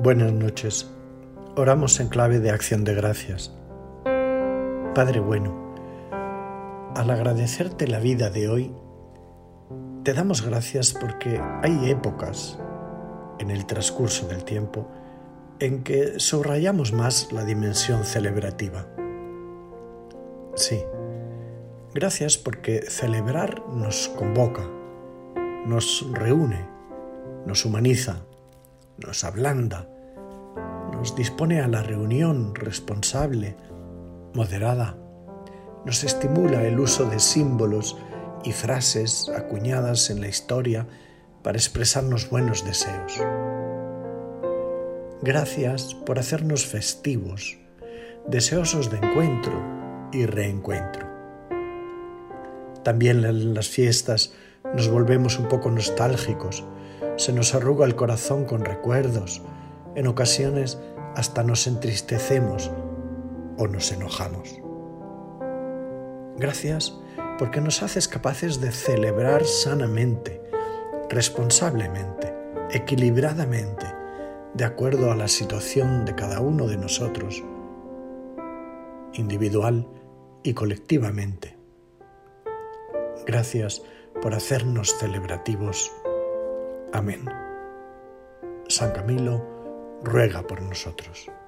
Buenas noches. Oramos en clave de acción de gracias. Padre bueno, al agradecerte la vida de hoy, te damos gracias porque hay épocas en el transcurso del tiempo en que subrayamos más la dimensión celebrativa. Sí, gracias porque celebrar nos convoca, nos reúne, nos humaniza, nos ablanda, nos dispone a la reunión responsable, moderada, nos estimula el uso de símbolos y frases acuñadas en la historia para expresarnos buenos deseos. Gracias por hacernos festivos, deseosos de encuentro y reencuentro. También en las fiestas nos volvemos un poco nostálgicos, se nos arruga el corazón con recuerdos, en ocasiones hasta nos entristecemos o nos enojamos. Gracias porque nos haces capaces de celebrar sanamente, responsablemente, equilibradamente, de acuerdo a la situación de cada uno de nosotros, individual y colectivamente. Gracias por hacernos celebrativos. Amén. San Camilo ruega por nosotros.